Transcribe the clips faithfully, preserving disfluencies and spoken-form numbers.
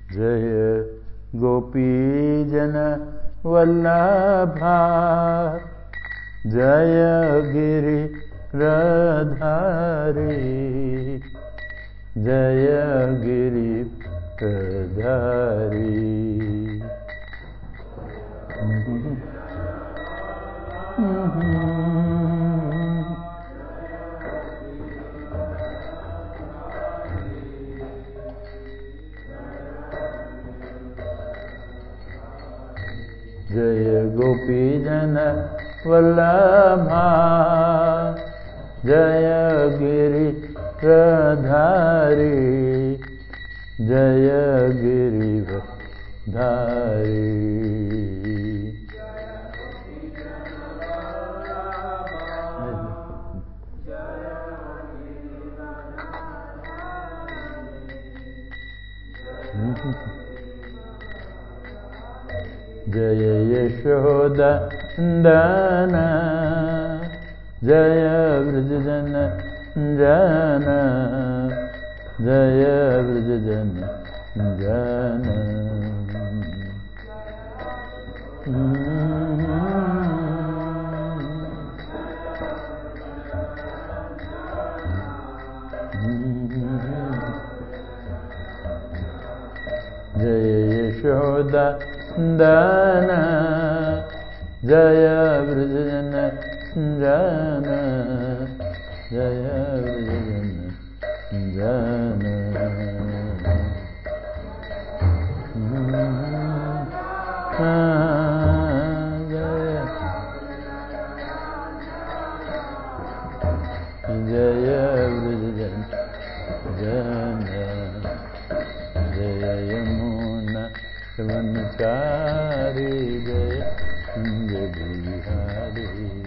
जय गोपीजन वल्लभा जय गिरिधरी जय गिरिधरी। जय गोपीजन वल्लभा जय गिरिधरी जय गिरिधरी। जय यशोदनंदन जय व्रजजन जन जय व्रजजन जन। जय यशोदा नंदन जय व्रजजन जन जय व्रजजन जन। जय व्रजजन जन जय यमुना वनचारी जय कुंज बिहारी।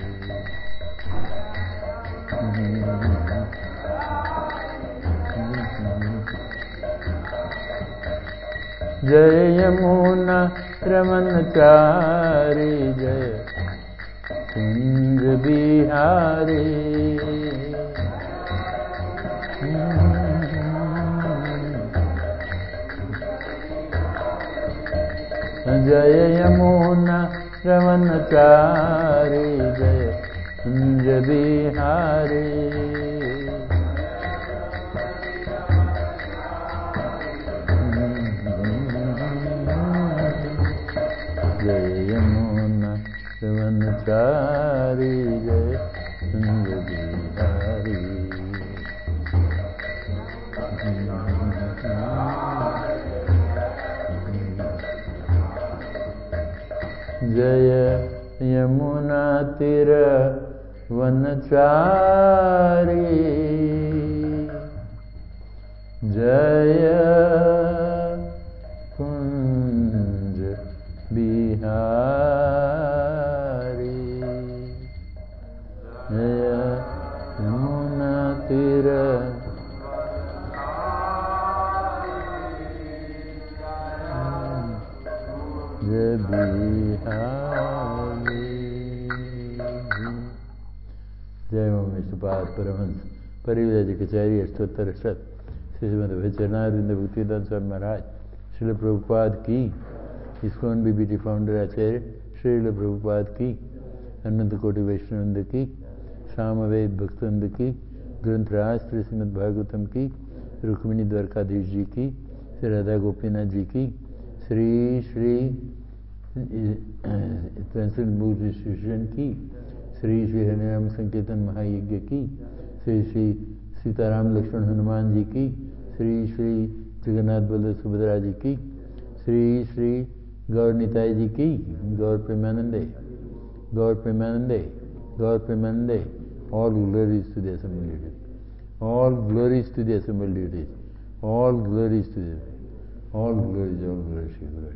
जय यमुना रमनचारी जय कुंज बिहारी। जय यमुना रमनचारी जय कुंज बिहारी। जय यमुना रमनचारी जय कुंज बिहारी। जय यमुना तीर वनचारी जय कुंज बिहारी। जय यमुना तीर जय बिहारी। जय ओम विष्णुपाद परमहंस परिव्राज कचहरी अष्टोत्तर शत श्रीमद चरणारविंद भक्तिवेदांत स्वामी महाराज श्रील प्रभुपाद की। ISKCON BBT founder acharya Srila Prabhupada की। अनंत कोटि वैष्णववृंद की। सामवेद भक्तवृंद की। ग्रंथराज श्री श्रीमद् भागवतम की। रुक्मिणी द्वारकाधीश जी की। श्री राधा गोपीनाथ जी की। श्री श्री ट्रांसलेशन की। श्री श्री हरिनाम संकीर्तन महायज्ञ की। श्री श्री सीताराम लक्ष्मण हनुमान जी की। श्री श्री जगन्नाथ बलदेव सुभद्रा जी की। श्री श्री गौर निताई जी की। गौर प्रेमानंदे गौर प्रेमानंदे गौर प्रेमानंदे। All glories to the assembly all glories to the assembly all glories to the all glories all glories to guru.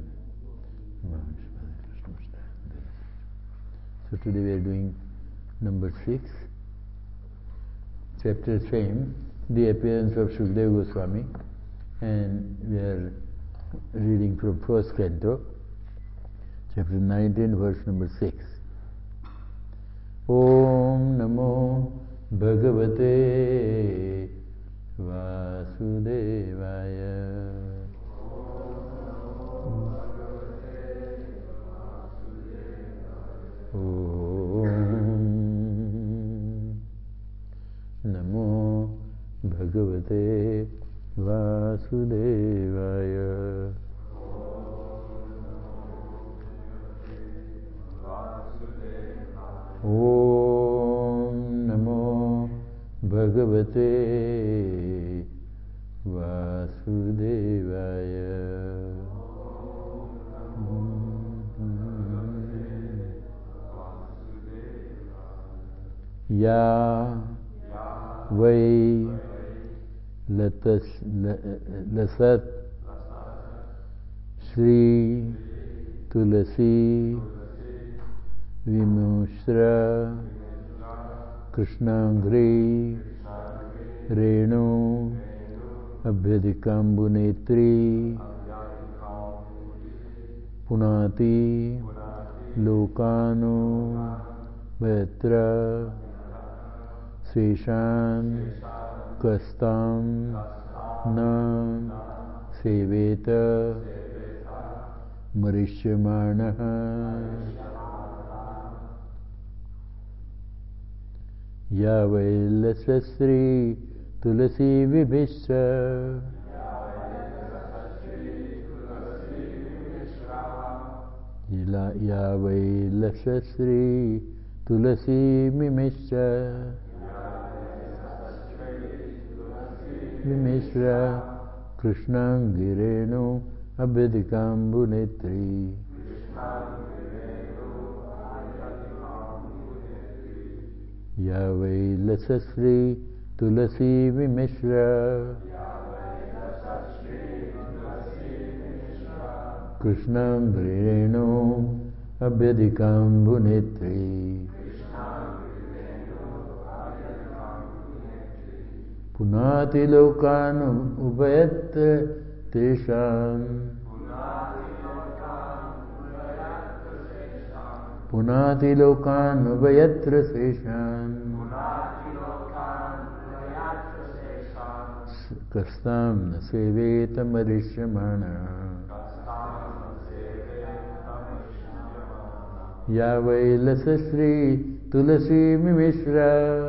So today we are doing number six, chapter same, the appearance of Shukdev Goswami, and we are reading from first canto, chapter nineteen, verse number six. Om Namo Bhagavate Vasudevaya. नमो भगवते वासुदेवाय। ओम नमो भगवते वासुदेवाय। या वै लतस लसत श्री तुलसी विमुश्र कृष्णांग्री रेणु अभ्यधिकाम्बुनेत्री पुनाति लोकानो भयत्र शेषान् कस्तां न सेवेत मरिष्यमाणः। या वै लसश्री तुलसी विभिश्च या वै लसश्री तुलसी मिमिश्च विमिश्र कृष्णांगिरेणु अभ्यधिकाम्बुनेत्री। या वै लसश्री तुलसी विमिश्र कृष्णांगिरेणु अभ्यधिकाम्बुनेत्री। पुनाति लोकान् उभयत्र तेषां पुनाति लोकान् उभयत्र शेषान् कस्तां न सेवेत मरिष्यमाणः। या वै लसश्री तुलसी मिमिश्र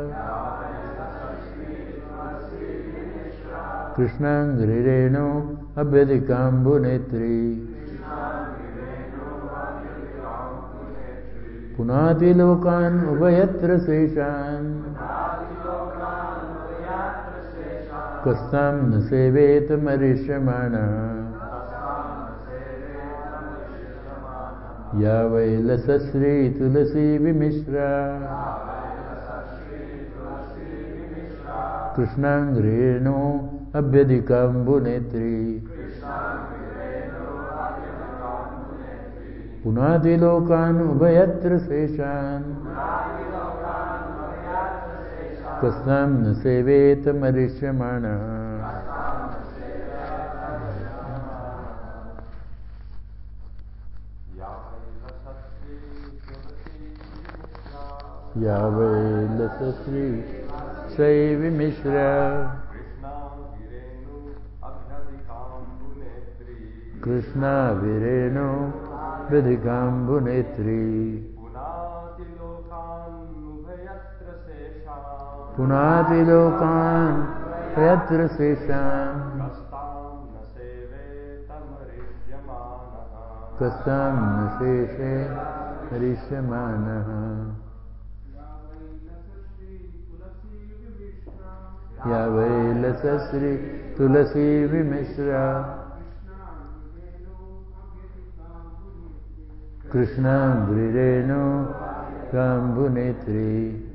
कृष्णांगिरेणु अभ्यधिकाम्बुनेत्री। पुनाति लोकान् उभयत्र शेषान् कस्तां न सेवेत मरिष्यमाणः। या वै लसश्री तुलसी विमिश्र कृष्णांगिरेणु अभ्यधिकाम्बुनेत्री। पुनाति लोकान् उभयत्र शेषान् कस्तां न सेवेत मरिष्यमाणः। या वै लसश्री शै विमिश्र कृष्णाभिरेणु अभ्यधिकाम्बुनेत्री। पुनाति लोकान् उभयत्र शेषान् कस्तां न शेषे मरिष्यमाणः। या वै लसश्री तुलसी विमिश्र कृष्णांगिरेणु काम्बुनेत्री।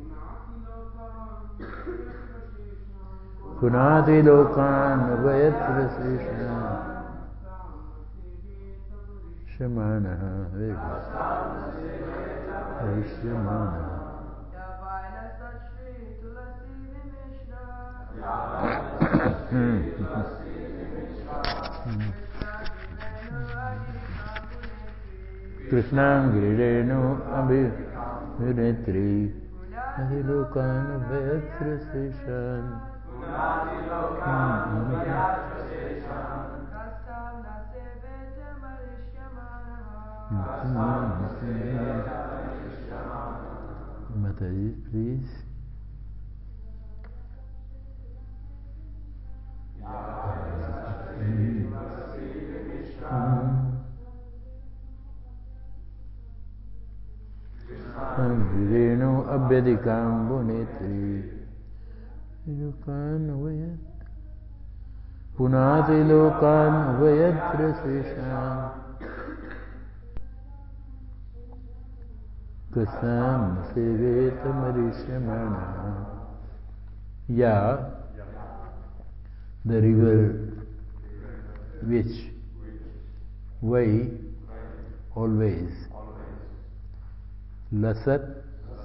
पुनाति लोकान् उभयत्र शेषान् शमानः मरिष्यमाणः। कृष्णांगिरेणु अभ्यधिकाम्बुनेत्री। लोकान् उभयत्र शेषान् Mataji, please. Vireno abhyadikam bunetri Lokan vayat Punati lokan vayatra srisham Kasam seveta marishamana. Ya, the river which Vai always Lasat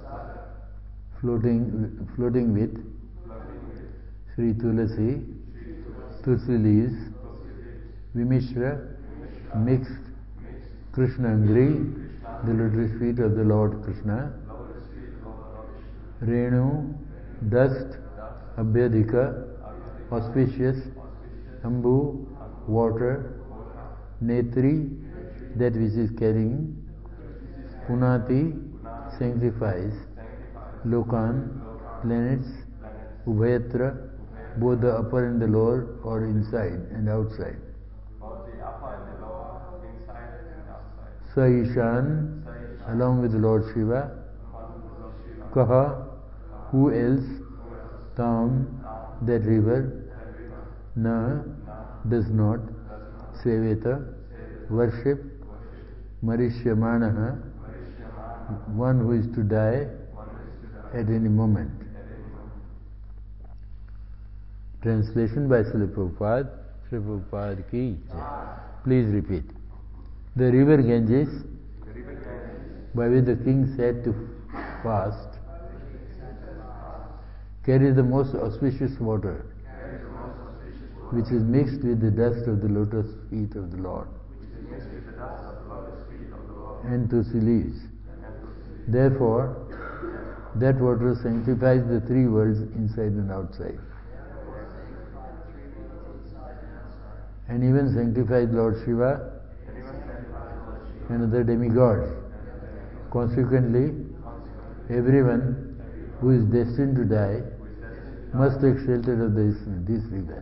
floating floating with Sri Tulasi, Tulsi leaves, Vimishra mixed Krishnangri, the lotus feet of the Lord Krishna, Renu, dust, Abhyadika, auspicious, Ambu, water, Netri, that which is carrying, Punati, sanctifies, Lokan, planets, Ubhayatra, both the upper and the lower, or inside and outside. Saishan, along with Lord Shiva, Kaha, who else, Tam, that river, Na, does not, Seveta, worship, Marishyamanaha, one who is to die at any moment. Translation by Srila Prabhupada, Srila Prabhupada ki jai. Please repeat. The river Ganges, by which the king said to fast, carries the most auspicious water, which is mixed with the dust of the lotus feet of the Lord, and Tulsi leaves. Therefore, that water sanctifies the three worlds inside and outside, and even sanctifies Lord Shiva and other demigods. Consequently, everyone who is destined to die must take shelter of this, this river.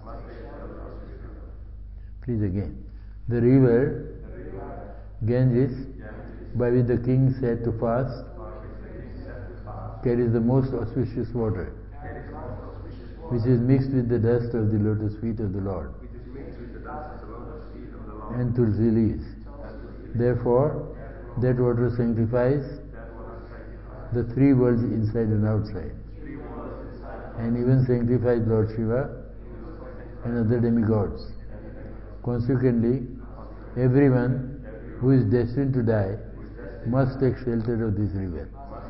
Please again. The river Ganges, by which the king said to fast, carries the most auspicious water, which is mixed with the dust of the lotus feet of the Lord, and Tulsi leaves. Therefore, that water sanctifies the three worlds inside and outside, and even sanctifies Lord Shiva and other demigods. Consequently, everyone who is destined to die must take shelter of this river.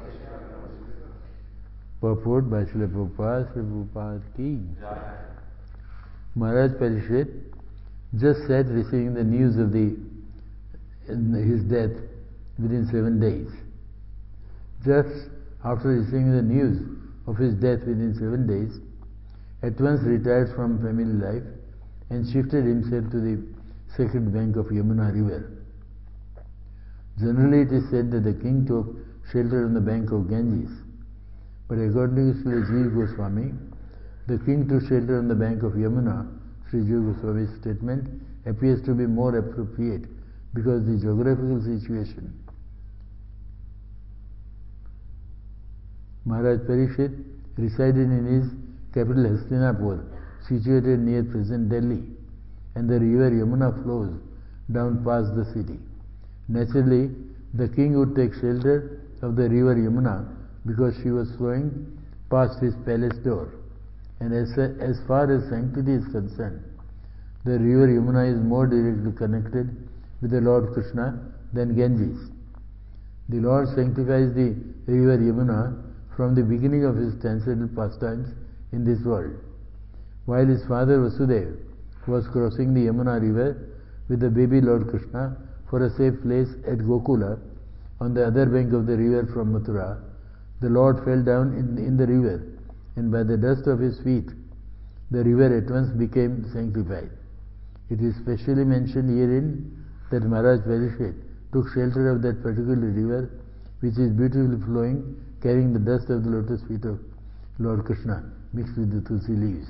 Purport by Srila Prabhupada, Srila Prabhupada ki jai. Maharaj Parishit just sat receiving the news of the his death within seven days. Just after receiving the news of his death within seven days, at once retired from family life and shifted himself to the sacred bank of Yamuna river. Generally it is said that the king took shelter on the bank of Ganges, but according to Sri Jiva Goswami, the king took shelter on the bank of Yamuna. Sri Jiva Goswami's statement appears to be more appropriate because the geographical situation. Maharaj Parishit resided in his capital Hastinapur, situated near present Delhi, and the river Yamuna flows down past the city. Naturally, the king would take shelter of the river Yamuna because she was flowing past his palace door. And as, as far as sanctity is concerned, the river Yamuna is more directly connected with the Lord Krishna than Ganges. The Lord sanctifies the river Yamuna from the beginning of his transcendental pastimes in this world. While his father Vasudeva was crossing the Yamuna river with the baby Lord Krishna for a safe place at Gokula on the other bank of the river from Mathura, the Lord fell down in, in the river, and by the dust of his feet, the river at once became sanctified. It is specially mentioned herein that Maharaj Parishit took shelter of that particular river which is beautifully flowing, carrying the dust of the lotus feet of Lord Krishna mixed with the tulsi leaves.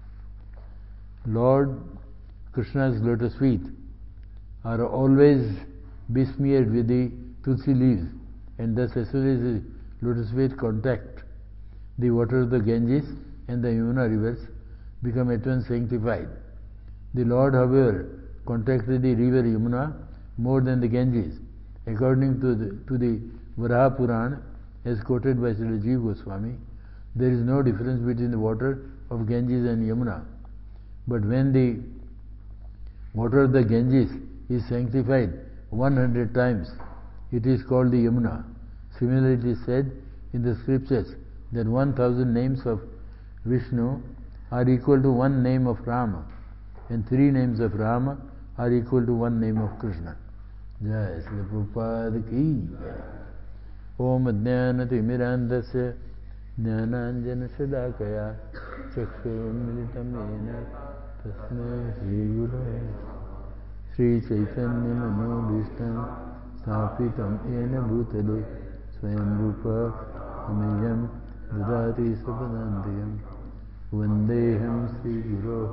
Lord Krishna's lotus feet are always besmeared with the tulsi leaves, and thus as soon as the lotus feet contact the water of the Ganges and the Yamuna rivers, become at once sanctified. The Lord, however, contacted the river Yamuna more than the Ganges. According to the, to the Varaha Purana, as quoted by Srila Jiva Goswami, there is no difference between the water of Ganges and Yamuna. But when the water of the Ganges is sanctified one hundred times, it is called the Yamuna. Similarly, it is said in the scriptures that one thousand names of Vishnu are equal to one name of Rama, and three names of Rama are equal to one name of Krishna. Jai Srila Prabhupada ki Jai. Om Ajnanatimirandasya Jnananjana Sadakaya Chakshurmilitam Yena Tasmai Shri Guru Sri Chaitanya Manobhishtam Sthapitam Yena Bhutale Swayam Rupa Ameyam Dadati Sapadantayam Vandeham Sri Guru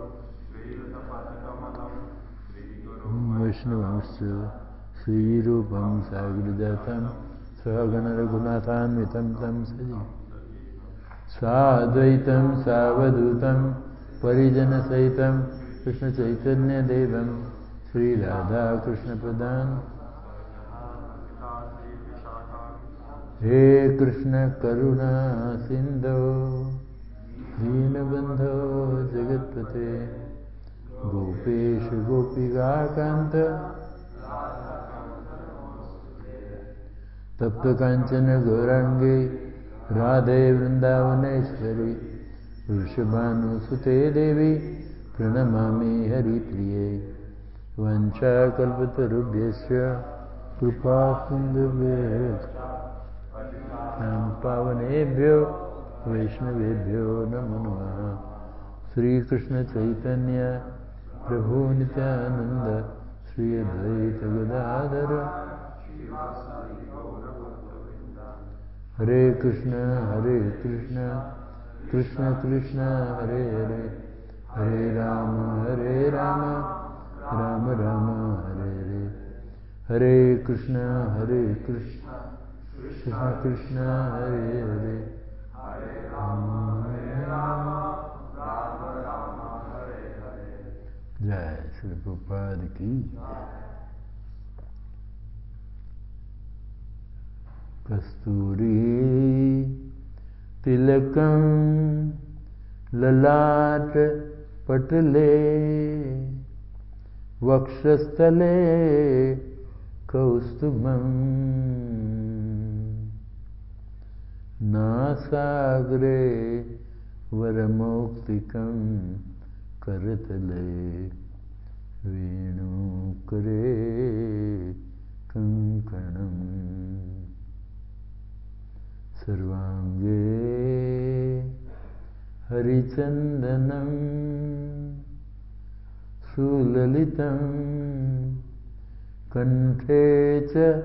Vishnuvamsya Sri Rupam Sagrajatam Svagana Raghunathanvitam Tam Saji Sadvaitam Savadutam Parijana Saitam Krishna Chaitanya Devam Sri Radha Krishna Pradan He Krishna Karuna Sindho Deenabandho Jagatpate Gopesh Gopika Kanta Tapta Kanchana Gaurangi Radhe Vrindavaneshwari Vrishabhanu Sute Devi Pranamami Hari Priye Vancha Kalpatarubhyasya Kripa Sindhubhyasya Pavanebhyo Vaishnavebhyo Namo Namaha Sri Krishna Chaitanya Prabhu Nityananda Sri Advaita Gadadhara Hare Krishna Hare Krishna Krishna Krishna Hare Hare Hare Rama Hare Rama Rama Rama Hare Hare Hare Krishna Hare Krishna Krishna Krishna Hare Hare Hare Rama Hare Rama Rama Rama Hare Hare. Jai Sri Prabhupada ki Jai. Kasturi Tilakam Lalat Patale Vakshastale Kaustubam Nasagre Varamoktikam Karatale Venu Kare Kankanam Sarvange Harichandanam Sulalitam Kanthe cha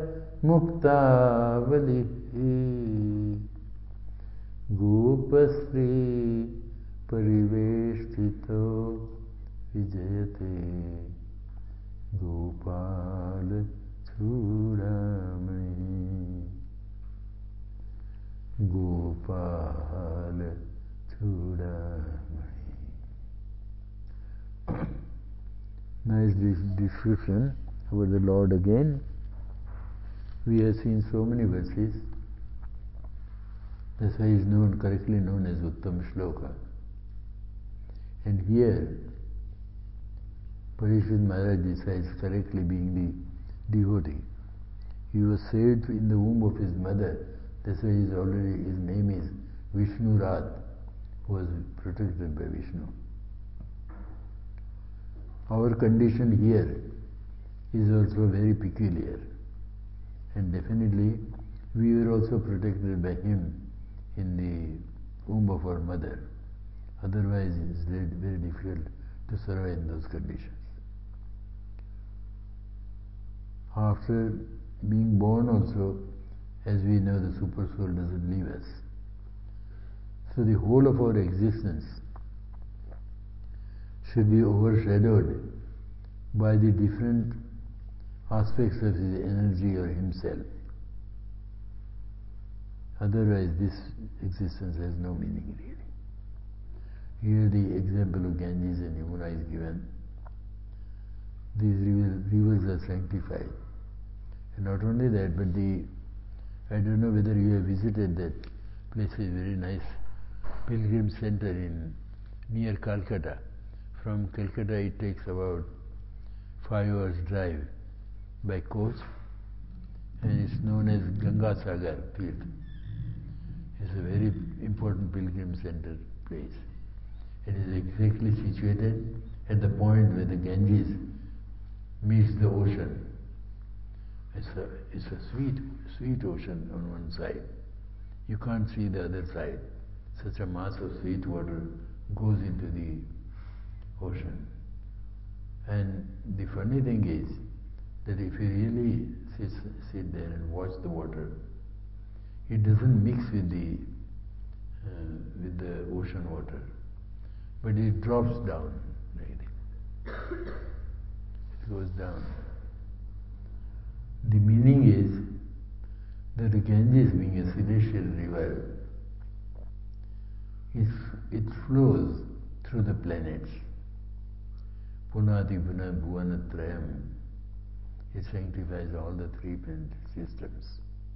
Muktavalihi Gopasri Pariveshtito Vijayate Gopal Chudamani Gopal Chudamani. Nice description about the Lord again. We have seen so many verses. That's why he is known, correctly known as Uttam Shloka. And here, Parikshit Maharaj decides correctly being the devotee. He was saved in the womb of his mother. That's why his already his name is Vishnu Rad, was protected by Vishnu. Our condition here is also very peculiar, and definitely we were also protected by him in the womb of our mother. Otherwise it is very, very difficult to survive in those conditions. After being born also As we know, the super soul doesn't leave us. So the whole of our existence should be overshadowed by the different aspects of his energy or himself. Otherwise, this existence has no meaning really. Here the example of Ganges and Yamuna is given. These rivers are sanctified. And not only that, but the, I don't know whether you have visited that place, is very nice pilgrim center in near Calcutta. From Calcutta it takes about five hours drive by coach, and it's known as Ganga Sagar Tirth. It's a very important pilgrim center place. It is exactly situated at the point where the Ganges meets the ocean. It's a, it's a sweet, sweet ocean on one side. You can't see the other side. Such a mass of sweet water goes into the ocean. And the funny thing is that if you really sit, sit there and watch the water, it doesn't mix with the uh, with the ocean water, but it drops down like this. It goes down. The meaning is that the Ganges, being a celestial river, is, it flows through the planets. Punati Puna Bhuvanatrayam. It sanctifies all the three planet systems.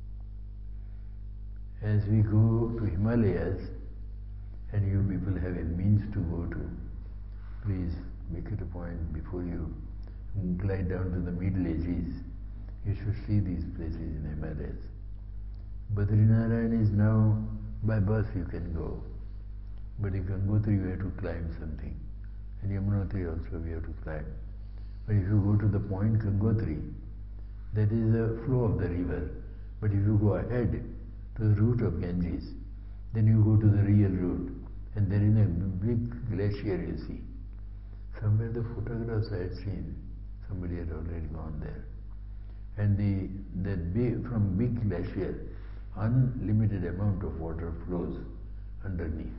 As we go to Himalayas, and you people have a means to go to, please make it a point before you glide down to the Middle Ages. You should see these places in Himalayas. Badrinarayan is now, by bus you can go, but in Gangotri you have to climb something, and Yamunotri also we have to climb. But if you go to the point Gangotri, that is the flow of the river. But if you go ahead to the route of Ganges, then you go to the real route, and there is a big glacier you see. Somewhere the photographs I had seen, somebody had already gone there. And the that big, from big glacier, unlimited amount of water flows underneath.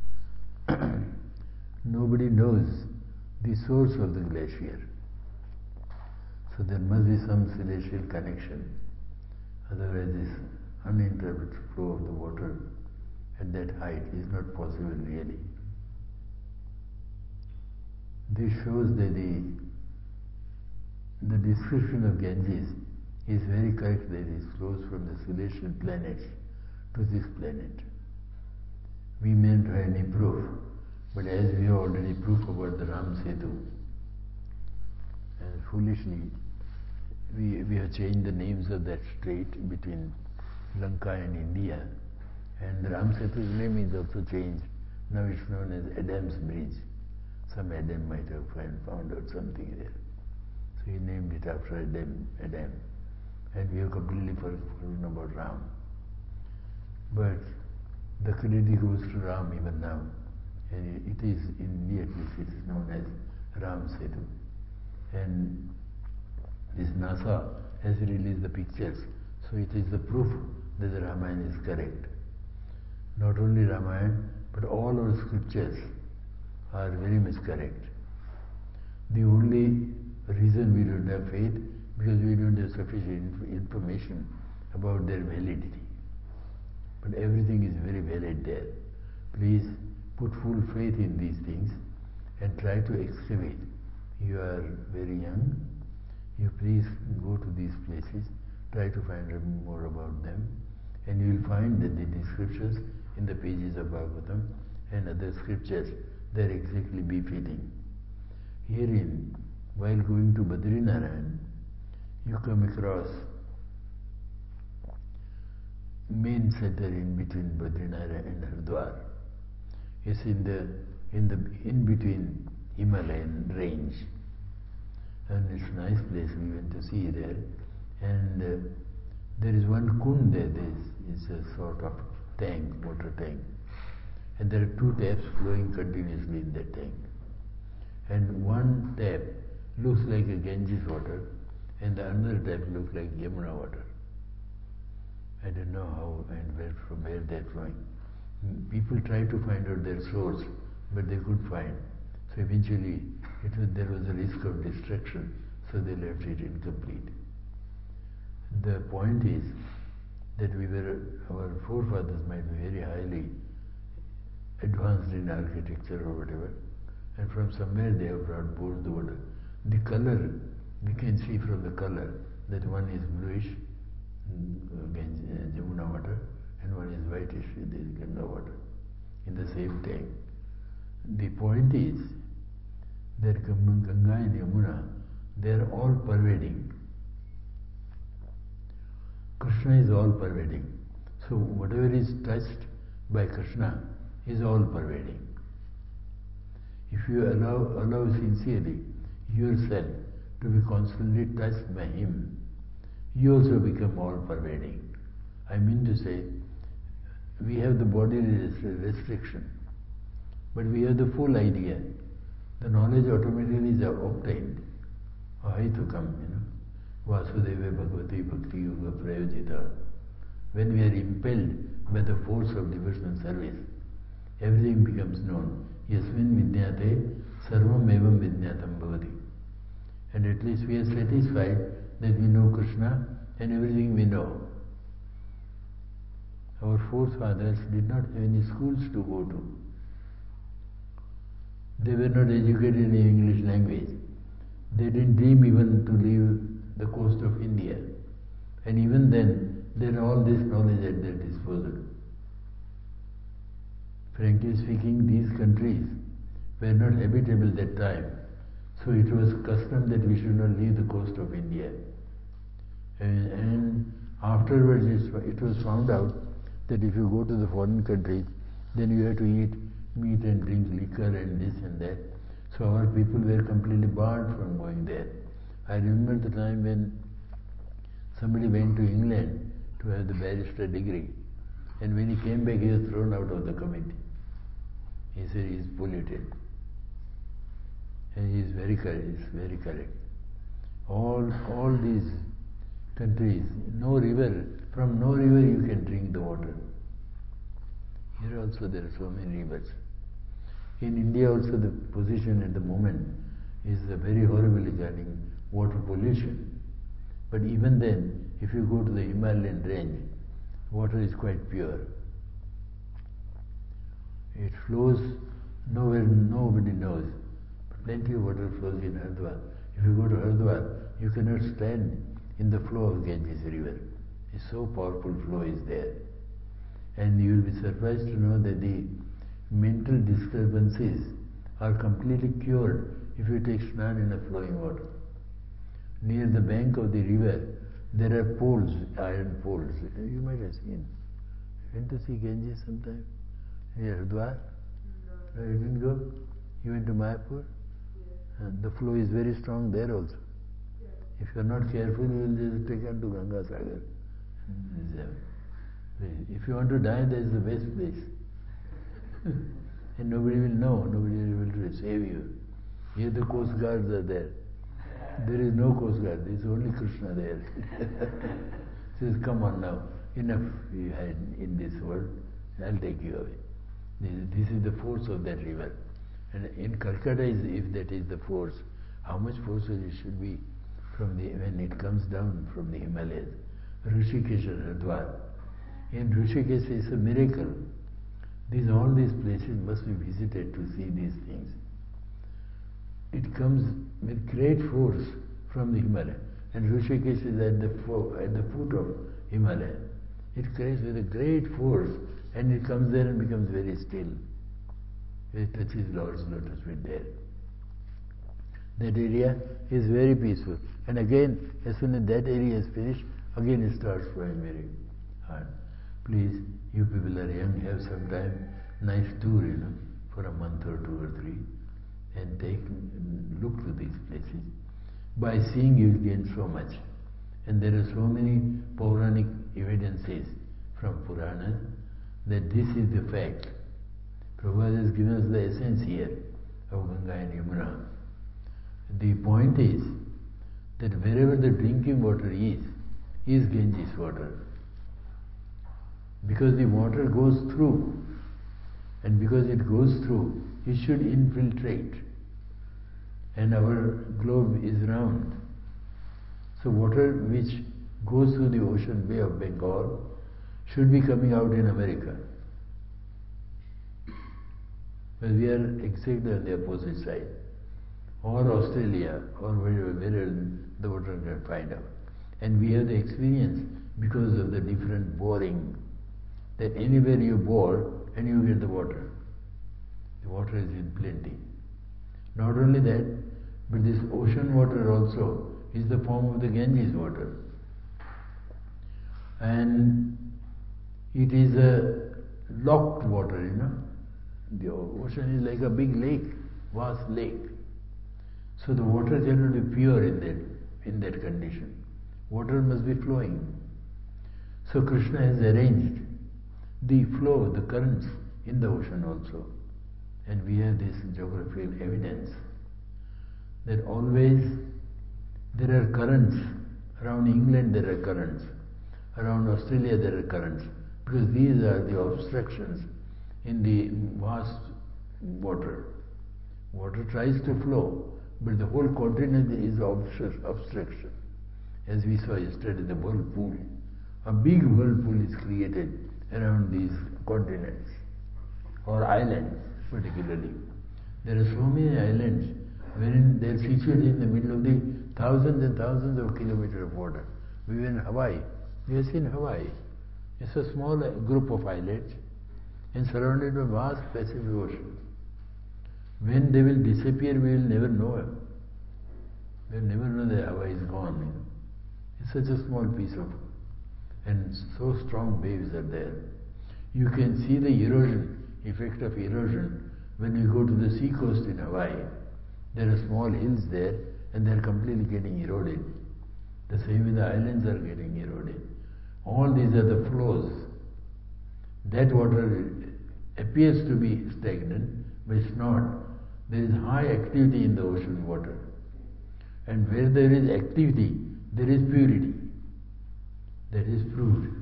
Nobody knows the source of the glacier. So there must be some celestial connection. Otherwise this uninterrupted flow of the water at that height is not possible really. This shows that the, the description of Ganges is very correct, that it flows from the celestial planets to this planet. We may not have any proof, but as we have already proof about the Ram Setu, and foolishly we, we have changed the names of that strait between Lanka and India, and the Ram Setu's name is also changed. Now it's known as Adam's Bridge. Some Adam might have find, found out something there. So he named it after Adam. Adam. And we have completely forgotten about Ram. But the credit goes to Ram even now. And it is, in India at least, it is known as Ram Setu. And this NASA has released the pictures. So it is the proof that the Ramayana is correct. Not only Ramayana, but all our scriptures are very much correct. The only reason we don't have faith, because we don't have sufficient information about their validity. But everything is very valid there. Please put full faith in these things and try to excavate. You are very young. You please go to these places, try to find out more about them, and you will find that the descriptions in the pages of Bhagavatam and other scriptures, they are exactly befitting. Herein, while going to Badrinarayan, you come across main center in between Badrinarayan and Haridwar. It's in the in the in between Himalayan range, and it's a nice place. We went to see there, and uh, there is one kund there. There is a sort of tank, water tank, and there are two taps flowing continuously in that tank. And one tap looks like a Ganges water, and the other tap looks like Yamuna water. I don't know how and where from where they're flowing. People try to find out their source, but they couldn't find. So eventually, it was, there was a risk of destruction, so they left it incomplete. The point is that we were, our forefathers might be very highly advanced in architecture or whatever, and from somewhere they have brought both the water. The color, we can see from the color that one is bluish, again Jamuna water, and one is whitish, this Ganga water, in the same tank. The point is that Ganga and Yamuna, they are all pervading. Krishna is all pervading. So whatever is touched by Krishna is all pervading. If you allow, allow sincerely yourself to be constantly touched by Him, you also become all pervading. I mean to say, we have the bodily restriction, but we have the full idea. The knowledge automatically is obtained. Ahaitukam, you know. Vasudeva Bhagavati Bhakti Yoga Prayojita. When we are impelled by the force of devotional service, everything becomes known. Yasmin Vidyate Sarvam Evam Vidyatam Bhavati. And at least we are satisfied that we know Krishna and everything we know. Our forefathers did not have any schools to go to. They were not educated in the English language. They didn't dream even to leave the coast of India. And even then, they had all this knowledge at their disposal. Frankly speaking, these countries were not habitable at that time. So it was custom that we should not leave the coast of India. And, and afterwards it was found out that if you go to the foreign countries, then you have to eat meat and drink liquor and this and that. So our people were completely barred from going there. I remember the time when somebody went to England to have the barrister degree, and when he came back he was thrown out of the committee. He said he is polluted. And he is very correct, he is very correct. All, all these countries, no river, from no river you can drink the water. Here also there are so many rivers. In India also the position at the moment is very horrible regarding water pollution. But even then, if you go to the Himalayan range, water is quite pure. It flows nowhere, nobody knows. Plenty of water flows in Haridwar. If you go to Haridwar, you cannot stand in the flow of Ganges river. It's so powerful flow is there. And you will be surprised to know that the mental disturbances are completely cured if you take snan in a flowing water. Near the bank of the river, there are poles, iron poles. You might have seen. You went to see Ganges sometime? Near Haridwar? No. No, you didn't go? You went to Mayapur? Yeah. And the flow is very strong there also. Yeah. If you are not careful, you will just take on to Ganga Sagar. If you want to die, that is the best place. And nobody will know, nobody will be able to save you. Here the coast guards are there. There is no coast guard, there is only Krishna there. Says, come on now, enough you had in this world, I'll take you away. This, this is the force of that river. And in Calcutta, is, if that is the force, how much force it should be from the when it comes down from the Himalayas. Rishikesh and Haridwar. In Rishikesh is a miracle. These, all these places must be visited to see these things. It comes with great force from the Himalaya. And Rishikesh is at the, fo at the foot of Himalaya. It comes with a great force and it comes there and becomes very still. It touches Lord's lotus feet there. That area is very peaceful. And again, as soon as that area is finished, again it starts flowing very hard. Please, you people are young, have some time, nice tour, you know, for a month or two or three, and take, look to these places. By seeing you will gain so much. And there are so many Puranic evidences from Puranas that this is the fact. Prabhupada has given us the essence here of Ganga and Yamuna. The point is that wherever the drinking water is, is Ganges water. because the water goes through, and because it goes through, it should infiltrate. And our globe is round. So water which goes through the ocean, Bay of Bengal, should be coming out in America. But we are exactly on the opposite side. Or Australia, or wherever, wherever the water can find out. And we have the experience because of the different boring, that anywhere you bore and you get the water. The water is in plenty. Not only that, but this ocean water also is the form of the Ganges water. And it is a locked water, you know. The ocean is like a big lake, vast lake. So the water cannot be pure in that, in that condition. Water must be flowing. So Krishna has arranged the flow, the currents in the ocean also. And we have this geographical evidence that always there are currents. Around England there are currents. Around Australia there are currents. Because these are the obstructions in the vast water. Water tries to flow, but the whole continent is obstruction. As we saw yesterday, the whirlpool. A big whirlpool is created around these continents, or islands particularly. There are so many islands wherein they are situated in the middle of the thousands and thousands of kilometers of water. We were in Hawaii. We have seen Hawaii. It's a small group of islets and surrounded by vast Pacific Ocean. When they will disappear, we will never know them. We will never know that Hawaii is gone. You know. It's such a small piece of, and so strong waves are there. You can see the erosion, effect of erosion, when you go to the sea coast in Hawaii. There are small hills there, and they are completely getting eroded. The same way the islands are getting eroded. All these are the flows. That water appears to be stagnant, but it's not. There is high activity in the ocean water. And where there is activity, there is purity. That is proved.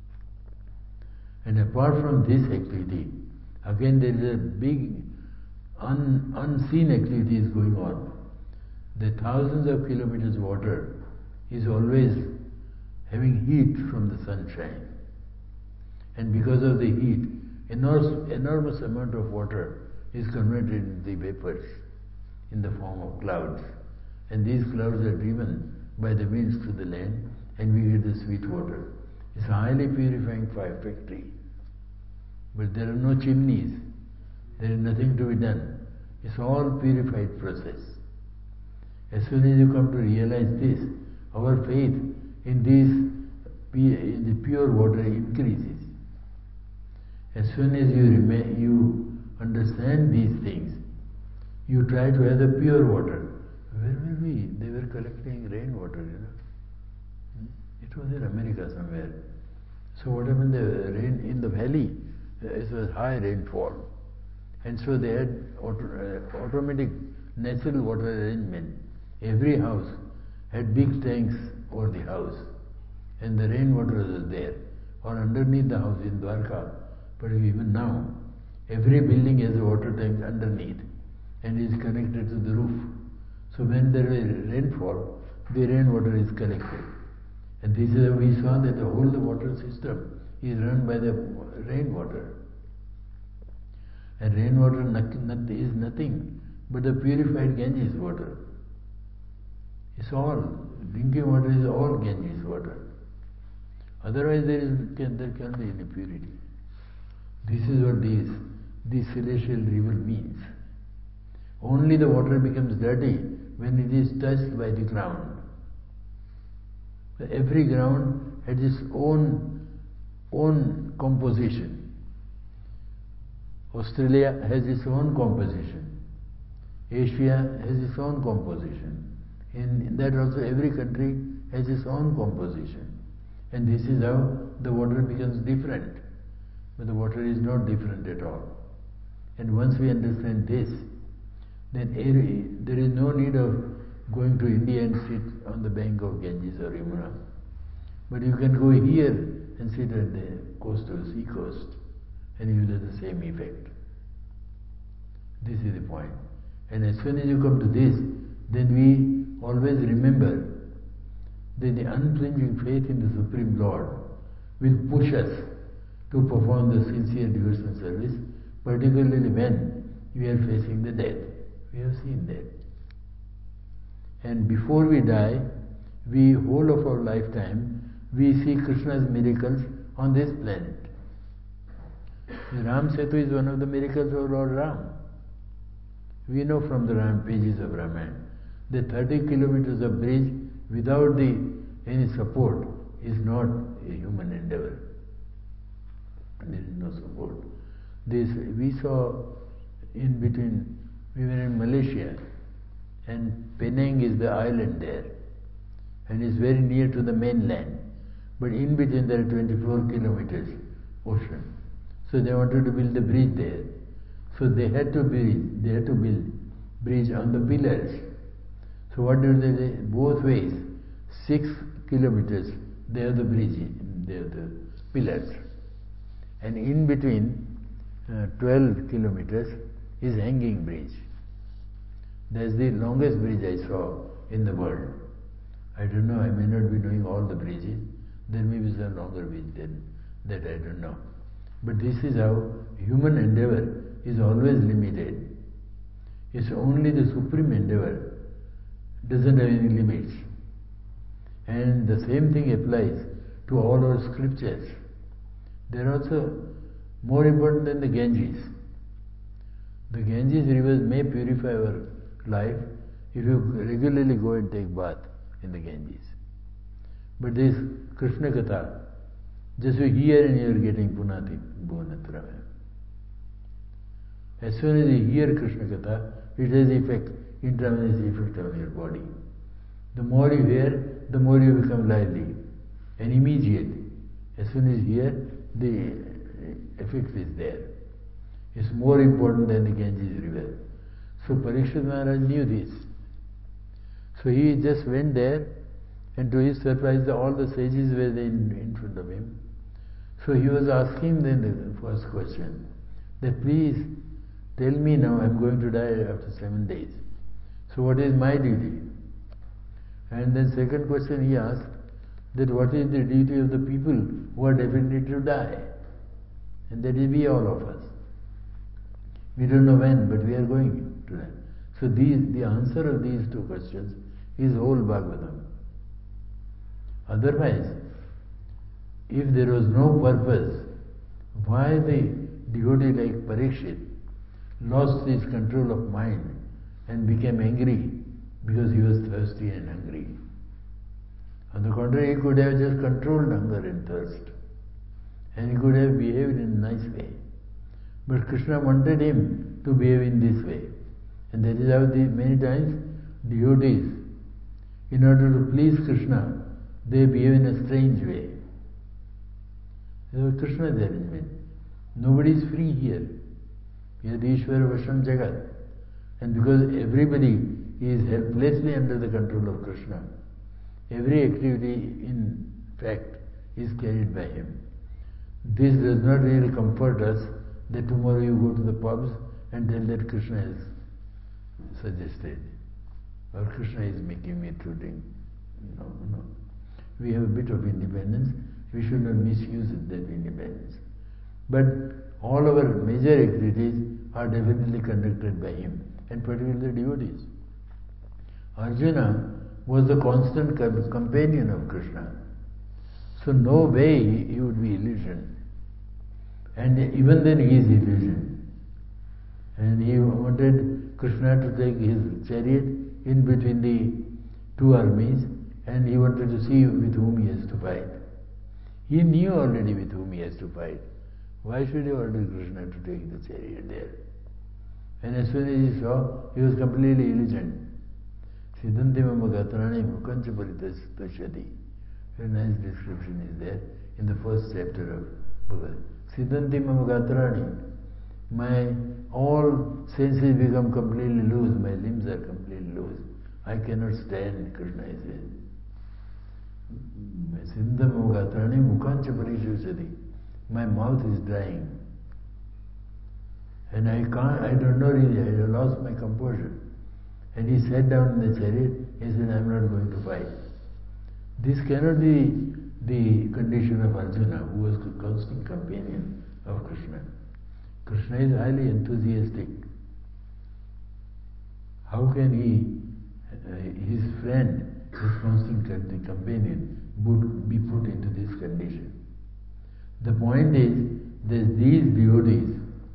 And apart from this activity, again there is a big un, unseen activity is going on. The thousands of kilometers water is always having heat from the sunshine. And because of the heat, enormous, enormous amount of water is converted into the vapors in the form of clouds. And these clouds are driven by the winds to the land, and we get the sweet water. It's a highly purifying fire factory. But there are no chimneys. There is nothing to be done. It's all purified process. As soon as you come to realize this, our faith in this, in the pure water increases. As soon as you remain, you understand these things, you try to have the pure water. Where will we? They were collecting rainwater, you know. It was in America somewhere. So what happened? The rain in the valley, it was high rainfall, and so they had auto, uh, automatic natural water arrangement. Every house had big tanks over the house, and the rainwater was there, or underneath the house in Dwarka. But even now, every building has a water tank underneath, and is connected to the roof. So when there is rainfall, the rainwater is collected. And this is how we saw that the whole water system is run by the rainwater. And rainwater is nothing but the purified Ganges water. It's all, drinking water is all Ganges water. Otherwise there is can, there can be any purity. This is what this, this celestial river means. Only the water becomes dirty when it is touched by the ground. Every ground has its own, own composition. Australia has its own composition. Asia has its own composition. In that also every country has its own composition. And this is how the water becomes different. But the water is not different at all. And once we understand this, then there is no need of going to India and sit on the bank of Ganges or Yamuna. But you can go here and sit at the coastal sea coast, and you will have the same effect. This is the point. And as soon as you come to this, then we always remember that the unflinching faith in the Supreme Lord will push us to perform the sincere devotional service, particularly when we are facing the death. We have seen that. And before we die, we, whole of our lifetime, we see Krishna's miracles on this planet. The Ram Setu is one of the miracles of Lord Ram. We know from the Ram pages of Ramayana that thirty kilometers of bridge without the any support is not a human endeavor. There is no support. This we saw in between. We were in Malaysia, and Penang is the island there, and it's very near to the mainland. But in between there are twenty-four kilometers ocean. So they wanted to build a bridge there. So they had to build, they had to build bridge on the pillars. So what do they do? Both ways, six kilometers, they have the bridge, they have the pillars. And in between, uh, twelve kilometers is hanging bridge. That's the longest bridge I saw in the world. I don't know, I may not be knowing all the bridges. There may be some longer bridge than that, I don't know. But this is how human endeavor is always limited. It's only the supreme endeavor doesn't have any limits. And the same thing applies to all our scriptures. They are also more important than the Ganges. The Ganges rivers may purify our life if you regularly go and take bath in the Ganges. But this Krishna Katha, just you hear and you are getting Punati Bhuvanatravaya. As soon as you hear Krishna Katha, it has effect, intravenous effect on your body. The more you hear, the more you become lively and immediate. As soon as you hear, the effect is there. It's more important than the Ganges river. So Parikshit Maharaj knew this. So he just went there, and to his surprise, all the sages were there in, in front of him. So he was asking them the first question, that please tell me now, I'm going to die after seven days. So what is my duty? And then second question he asked, that what is the duty of the people who are definitely to die? And that is we, all of us. We don't know when, but we are going to die. So these, the answer of these two questions is whole Bhagavatam. Otherwise, if there was no purpose, why the devotee like Parikshit lost his control of mind and became angry because he was thirsty and hungry? On the contrary, he could have just controlled hunger and thirst, and he could have behaved in a nice way. But Krishna wanted him to behave in this way. And that is how the, many times devotees, in order to please Krishna, they behave in a strange way. This was Krishna's arrangement. Nobody is free here. Here Ishvara Vasham Jagat. And because everybody is helplessly under the control of Krishna, every activity in fact is carried by him. This does not really comfort us that tomorrow you go to the pubs and tell that Krishna has suggested, or Krishna is making me to drink. No, no. We have a bit of independence. We should not misuse that independence. But all our major activities are definitely conducted by him, and particularly devotees. Arjuna was the constant companion of Krishna. So no way he would be illusioned. And even then he is illusioned. And he wanted Krishna to take his chariot in between the two armies, and he wanted to see with whom he has to fight. He knew already with whom he has to fight. Why should he order Krishna to take the chariot there? And as soon as he saw, he was completely illusioned. Siddhanti mama gatrani mukancha paritashyati. Very nice description is there in the first chapter of Bhagavad. Siddhanti mama gatrani. My all senses become completely loose, my limbs are completely loose. I cannot stand, Krishna is there. Sindham Gatrani Mukhancha Parishuchati. My mouth is drying. And I can't, I don't know really, I lost my composure. And he sat down in the chariot, he said, I'm not going to fight. This cannot be the condition of Arjuna, who was the constant companion of Krishna. Krishna is highly enthusiastic. How can he, uh, his friend, his constant companion, would be put into this condition? The point is that these devotees,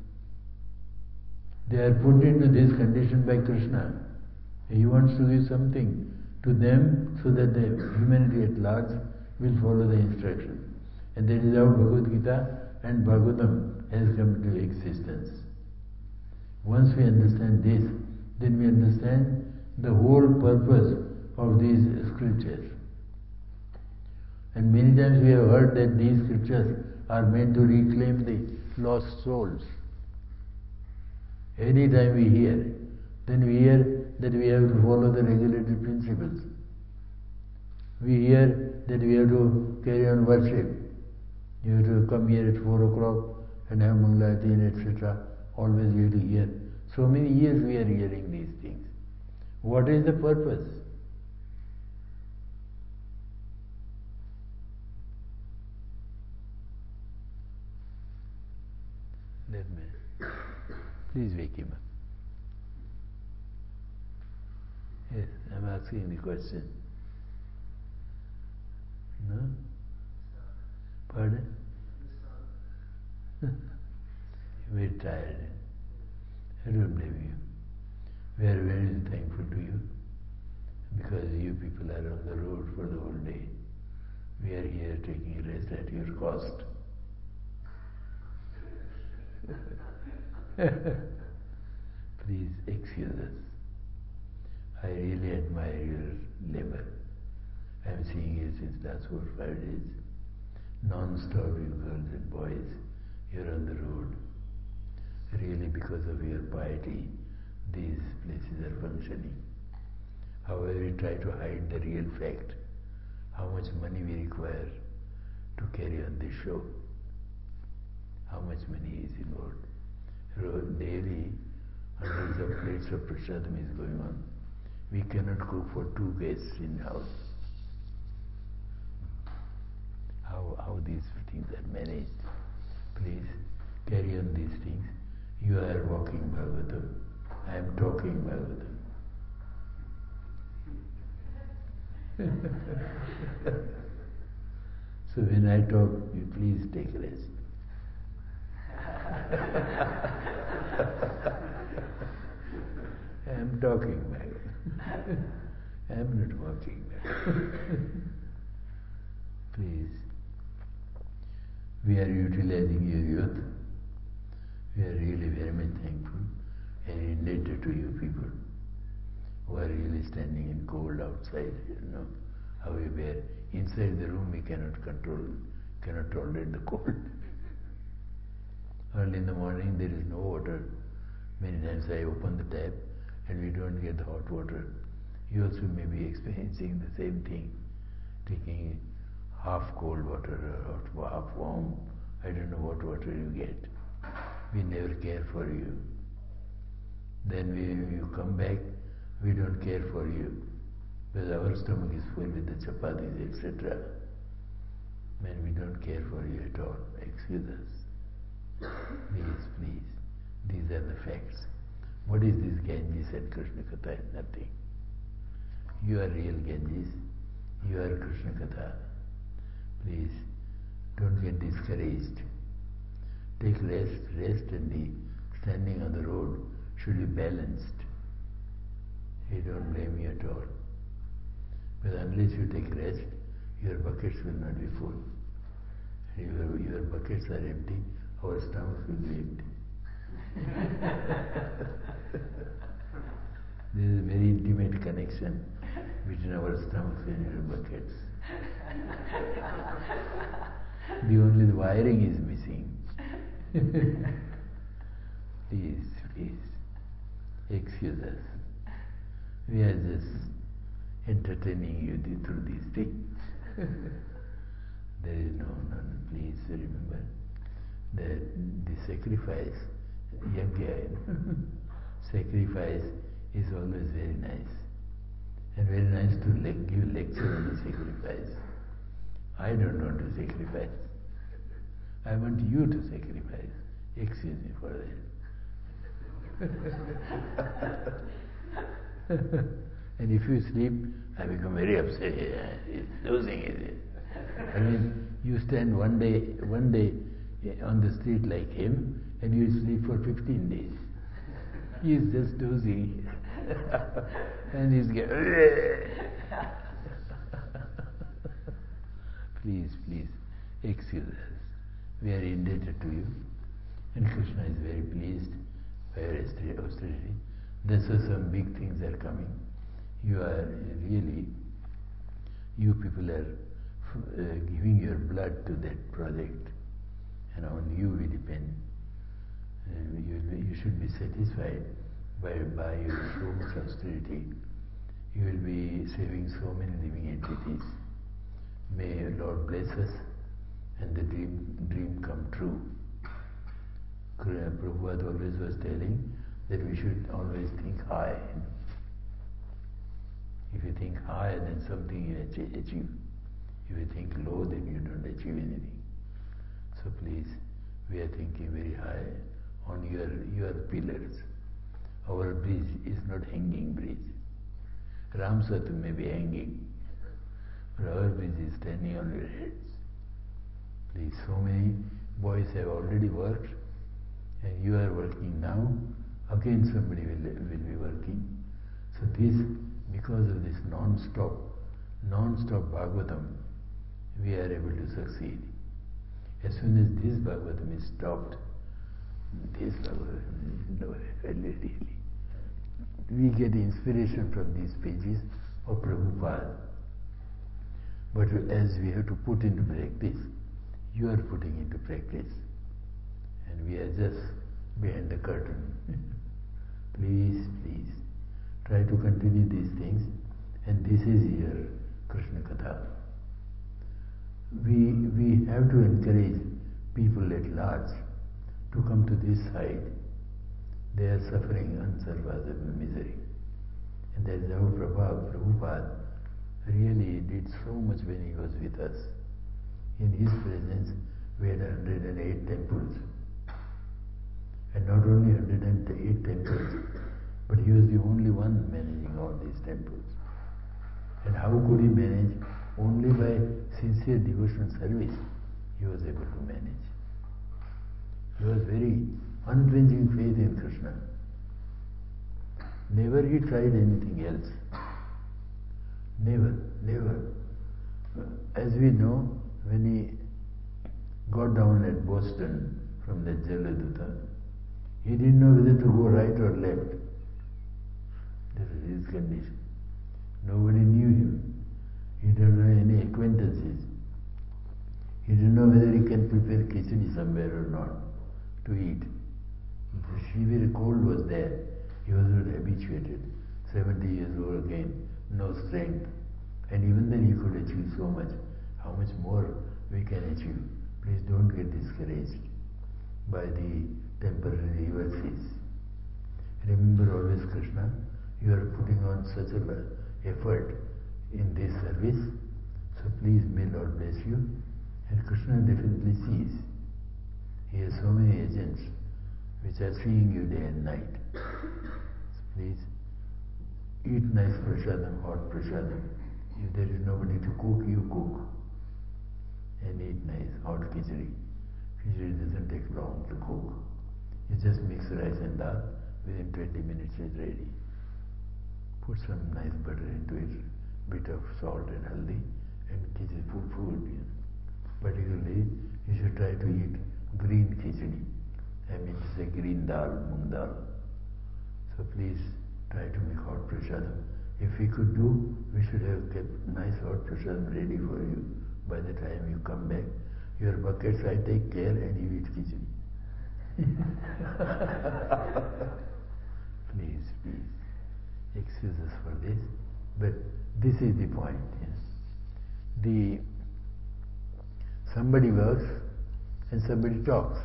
they are put into this condition by Krishna. He wants to give something to them so that the humanity at large will follow the instruction. And that is how Bhagavad Gita and Bhagavatam has come into existence. Once we understand this, then we understand the whole purpose of these scriptures. And many times we have heard that these scriptures are meant to reclaim the lost souls. Any time we hear, then we hear that we have to follow the regulated principles. We hear that we have to carry on worship. You have to come here at four o'clock and have Mangalarati, et cetera. Always we have to hear. So many years we are hearing these things. What is the purpose? Let me. Please wake him up. Yes, I'm asking the question. No? Pardon? You're very tired. I don't blame you. We are very thankful to you because you people are on the road for the whole day. We are here taking rest at your cost. Please excuse us. I really admire your labor. I am seeing you since last four or five days. Non-stop, you girls and boys, you're on the road. Really, because of your piety, these places are functioning. However, we try to hide the real fact, how much money we require to carry on this show. How much money is involved. Daily, hundreds of plates of prasadam is going on. We cannot cook for two guests in house. How, how these things are managed. Please carry on these things. You are walking Bhagavatam. I am talking Bhagavatam. So when I talk, you please take rest. I am talking Bhagavatam. I am not walking Bhagavatam. Please. We are utilizing your youth. We are really very much thankful and indebted to you people who are really standing in cold outside, you know. However, inside the room we cannot control, cannot tolerate the cold. Early in the morning there is no water. Many times I open the tap and we don't get hot water. You also may be experiencing the same thing, taking half cold water or half warm. I don't know what water you get. We never care for you. Then when you come back, we don't care for you because our stomach is full with the chapatis, et cetera. And we don't care for you at all. Excuse us. Please, please. These are the facts. What is this Ganges and Krishna Katha? Nothing. You are real Ganges. You are Krishna Katha. Please, don't get discouraged. Take rest, rest and the standing on the road should be balanced. You don't blame me at all. But unless you take rest, your buckets will not be full. Your, your buckets are empty, our stomachs will be empty. There is a very intimate connection between our stomachs and your buckets. The only the wiring is missing. Please, please, excuse us. We are just entertaining you through these things. There is no, no, no, please remember that the sacrifice, yajna, sacrifice is always very nice. And very nice to le give lecture on the sacrifice. I don't want to sacrifice. I want you to sacrifice. Excuse me for that. And if you sleep, I become very upset. It's losing it. I mean, you stand one day, one day on the street like him, and you sleep for fifteen days. He is just dozing, and he's getting. Please, please, excuse us. We are indebted to you, and Krishna is very pleased by your austerity. That's why some big things are coming. You are really, you people are uh, giving your blood to that project, and on you we depend. Uh, you, you should be satisfied by, by your so much austerity. You will be saving so many living entities. May Lord bless us and the dream, dream come true. Prabhupada always was telling that we should always think high. If you think high, then something you achieve. If you think low, then you don't achieve anything. So please, we are thinking very high on your, your pillars. Our bridge is not hanging bridge. Ram Satu may be hanging, but our bridge is standing on your heads. Please, so many boys have already worked, and you are working now. Again somebody will, will be working. So this, because of this non-stop, non-stop Bhagavatam, we are able to succeed. As soon as this Bhagavatam is stopped, this Bhagavatam, no, really, we get inspiration from these pages of Prabhupada. But as we have to put into practice, you are putting into practice, and we are just behind the curtain. Please, please, try to continue these things, and this is your Krishna Katha. We, we have to encourage people at large to come to this side. They are suffering unsurvivable misery. And that is how Prabhupada, Prabhupada really did so much when he was with us. In his presence, we had one hundred eight temples. And not only one hundred eight temples, but he was the only one managing all these temples. And how could he manage? Only by sincere devotional service he was able to manage. He was very unflinching faith in Krishna. Never he tried anything else. Never, never. As we know, when he got down at Boston from the Jaladuta, he didn't know whether to go right or left. This is his condition. Nobody knew him. He didn't know any acquaintances. He didn't know whether he can prepare khichdi somewhere or not to eat. The severe cold was there. He was not habituated. seventy years old again, no strength. And even then he could achieve so much. How much more we can achieve? Please don't get discouraged by the temporary reverses. Remember always Krishna, you are putting on such an effort in this service. So please, may Lord bless you. And Krishna definitely sees. He has so many agents which are seeing you day and night. So please, eat nice prasadam, hot prasadam. If there is nobody to cook, you cook. And eat nice hot khichdi. Khichdi doesn't take long to cook. You just mix rice and dal, within twenty minutes it's ready. Put some nice butter into it, bit of salt and haldi, and khichdi food, food. You know. Particularly, you should try to eat green khichdi. I mean to say green dal, mung dal. So please try to make hot prasadam. If we could do, we should have kept nice hot prasadam ready for you. By the time you come back, your buckets I take care and you eat khichdi. Please, please, excuse us for this, but this is the point. Yes. the somebody works and somebody talks.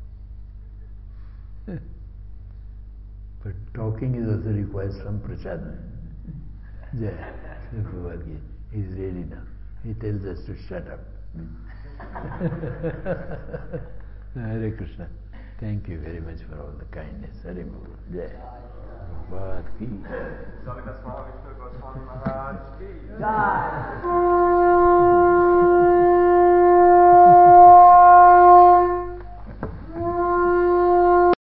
But talking is also requires some prasad. Jai. He's ready now. He tells us to shut up. Hare Krishna. Thank you very much for all the kindness. Hare Bol. Jai. Prabhupada ki. Jai.